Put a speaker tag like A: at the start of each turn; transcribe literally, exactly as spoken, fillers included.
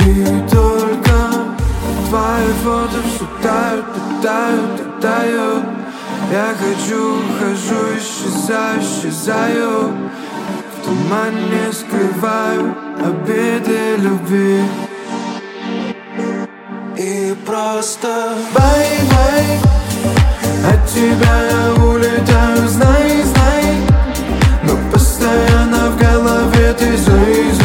A: И только твои фото все тают, тают, тают. Я хочу, хожу, исчезаю, исчезаю. В тумане скрываю обиды любви. И просто бай-бай, от тебя я улетаю, знай, знай. Но постоянно в голове ты, зай, зай.